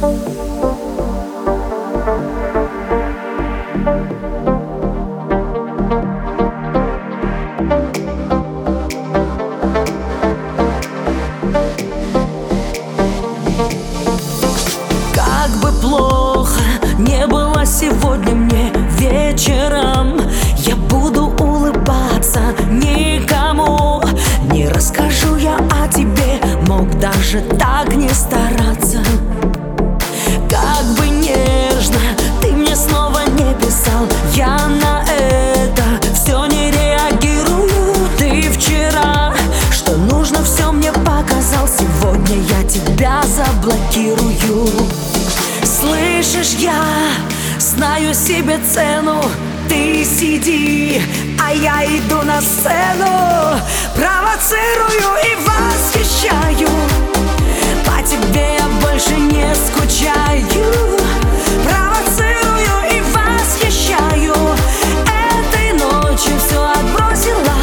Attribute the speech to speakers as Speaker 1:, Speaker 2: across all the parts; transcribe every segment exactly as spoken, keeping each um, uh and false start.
Speaker 1: Как бы плохо не было сегодня мне вечером, я буду улыбаться никому. Не расскажу я о тебе, мог даже так не стараться. Как бы нежно ты мне снова не писал, я на это все не реагирую. Ты вчера, что нужно, все мне показал. Сегодня я тебя заблокирую. Слышишь, я знаю себе цену. Ты сиди, а я иду на сцену. Провоцирую и восхищаю. По тебе я больше не скучаю. Провоцирую и восхищаю. Этой ночью все отбросила.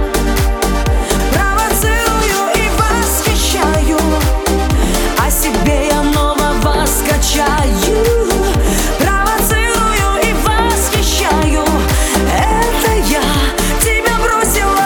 Speaker 1: Провоцирую и восхищаю. О себе я нового скачаю. Провоцирую и восхищаю. Это я тебя бросила.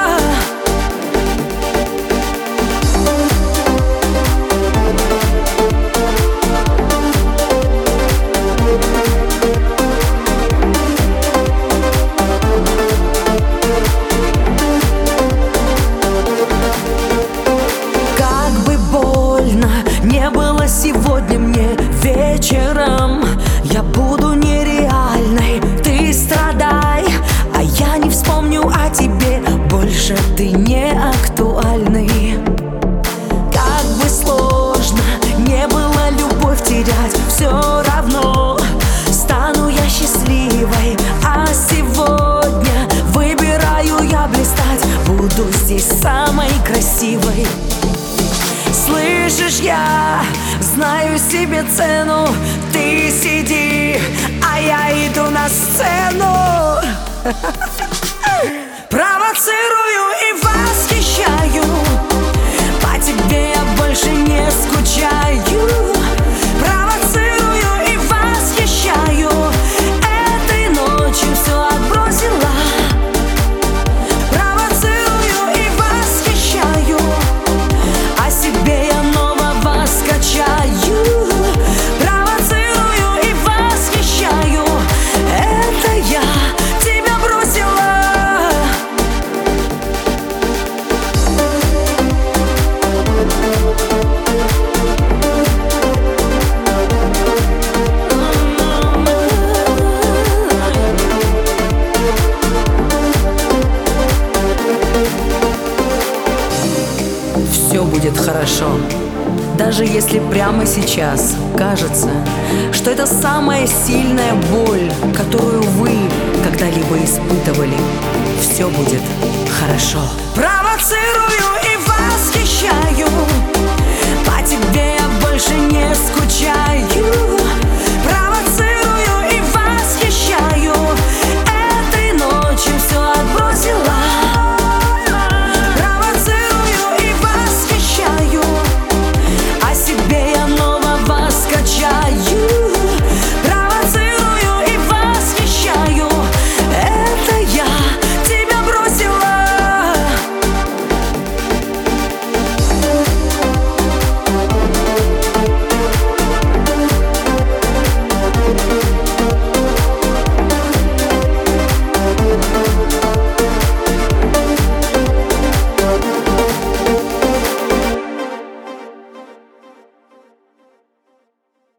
Speaker 1: Как бы больно не было сегодня мне вечером, я буду нереальной, ты страдай, а я не вспомню о тебе, больше ты не актуальный. Как бы сложно не было любовь терять, все равно стану я счастливой. А сегодня выбираю я блистать, буду здесь самой красивой. Слышишь, я знаю себе цену. Ты сиди, а я иду на сцену. Провоцирую и восхищаю. По тебе я больше не скучаю. Провоцирую и восхищаю. Этой ночью все отбросила. Провоцирую и восхищаю. О себе я нового скачаю. Провоцирую и восхищаю. Это я тебя бросила.
Speaker 2: Все будет хорошо. Даже если прямо сейчас кажется, что это самая сильная боль, которую вы когда-либо испытывали, все будет хорошо.
Speaker 1: Провоцирую и восхищаю. По тебе я больше не